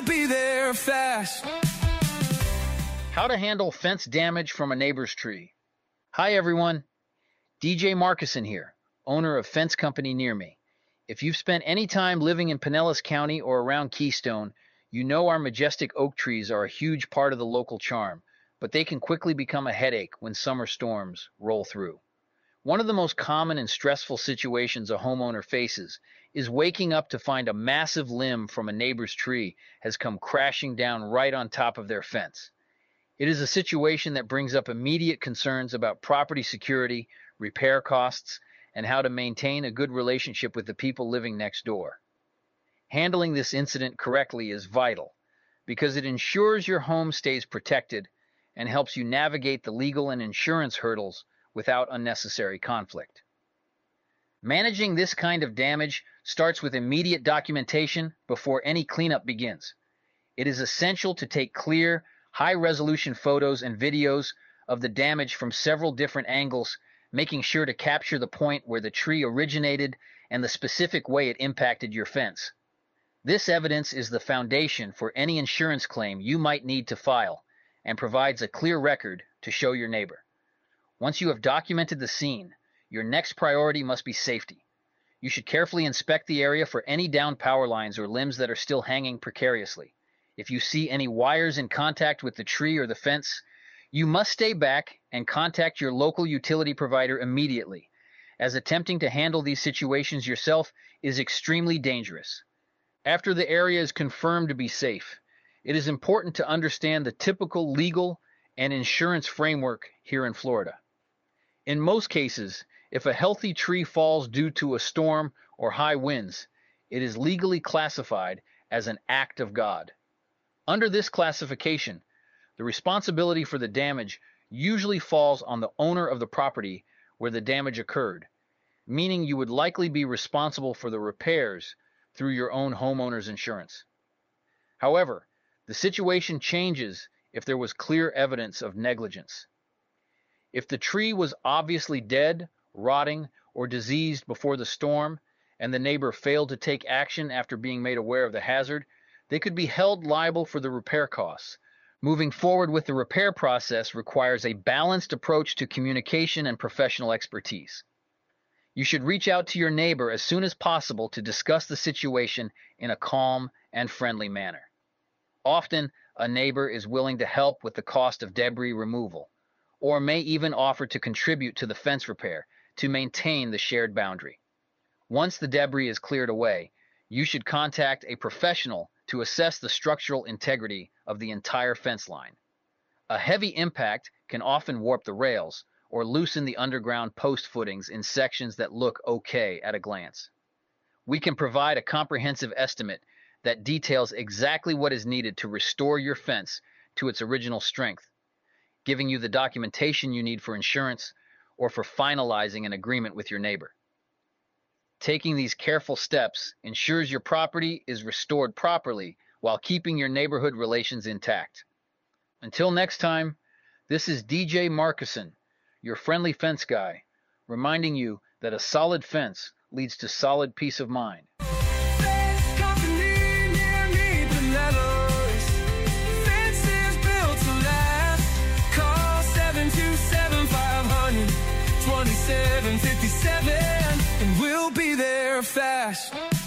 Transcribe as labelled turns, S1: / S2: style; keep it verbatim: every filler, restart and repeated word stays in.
S1: be there fast.
S2: How to handle fence damage from a neighbor's tree. Hi everyone, D J Markison here, owner of Fence Company Near Me. If you've spent any time living in Pinellas County or around Keystone, you know our majestic oak trees are a huge part of the local charm, but they can quickly become a headache when summer storms roll through. One of the most common and stressful situations a homeowner faces is waking up to find a massive limb from a neighbor's tree has come crashing down right on top of their fence. It is a situation that brings up immediate concerns about property security, repair costs, and how to maintain a good relationship with the people living next door. Handling this incident correctly is vital because it ensures your home stays protected and helps you navigate the legal and insurance hurdles without unnecessary conflict. Managing this kind of damage starts with immediate documentation before any cleanup begins. It is essential to take clear, high-resolution photos and videos of the damage from several different angles, making sure to capture the point where the tree originated and the specific way it impacted your fence. This evidence is the foundation for any insurance claim you might need to file and provides a clear record to show your neighbor. Once you have documented the scene, your next priority must be safety. You should carefully inspect the area for any downed power lines or limbs that are still hanging precariously. If you see any wires in contact with the tree or the fence, you must stay back and contact your local utility provider immediately, as attempting to handle these situations yourself is extremely dangerous. After the area is confirmed to be safe, it is important to understand the typical legal and insurance framework here in Florida. In most cases, if a healthy tree falls due to a storm or high winds, it is legally classified as an act of God. Under this classification, the responsibility for the damage usually falls on the owner of the property where the damage occurred, meaning you would likely be responsible for the repairs through your own homeowner's insurance. However, the situation changes if there was clear evidence of negligence. If the tree was obviously dead, rotting, or diseased before the storm, and the neighbor failed to take action after being made aware of the hazard, they could be held liable for the repair costs. Moving forward with the repair process requires a balanced approach to communication and professional expertise. You should reach out to your neighbor as soon as possible to discuss the situation in a calm and friendly manner. Often, a neighbor is willing to help with the cost of debris removal, or may even offer to contribute to the fence repair to maintain the shared boundary. Once the debris is cleared away, you should contact a professional to assess the structural integrity of the entire fence line. A heavy impact can often warp the rails or loosen the underground post footings in sections that look okay at a glance. We can provide a comprehensive estimate that details exactly what is needed to restore your fence to its original strength, giving you the documentation you need for insurance or for finalizing an agreement with your neighbor. Taking these careful steps ensures your property is restored properly while keeping your neighborhood relations intact. Until next time, this is D J Markison, your friendly fence guy, reminding you that a solid fence leads to solid peace of mind.
S1: Fence Company Near Me, Pinellas. Fences built to last. Call seven two seven, five hundred, twenty-seven fifty-seven and we'll be there fast.